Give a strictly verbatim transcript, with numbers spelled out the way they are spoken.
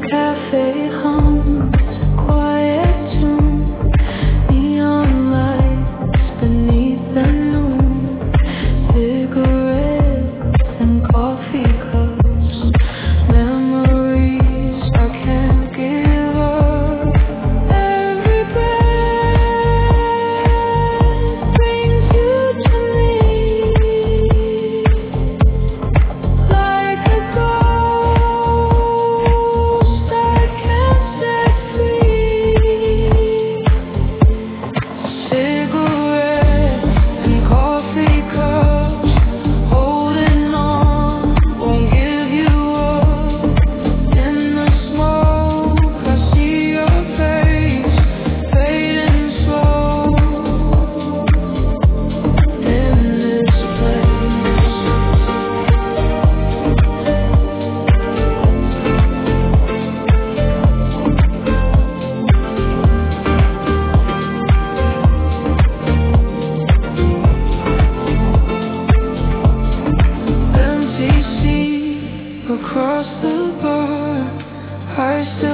cafe hums a quiet tune, neon lights beneath the moon, cigarettes and coffee cups, memories I can't give up. Every breath brings you to me, like a ghost I can't set free. Cigarettes and coffee cups, holding on, won't give you up. In the smoke, I see your face, fading slow. In this place, M T C across the bar, I still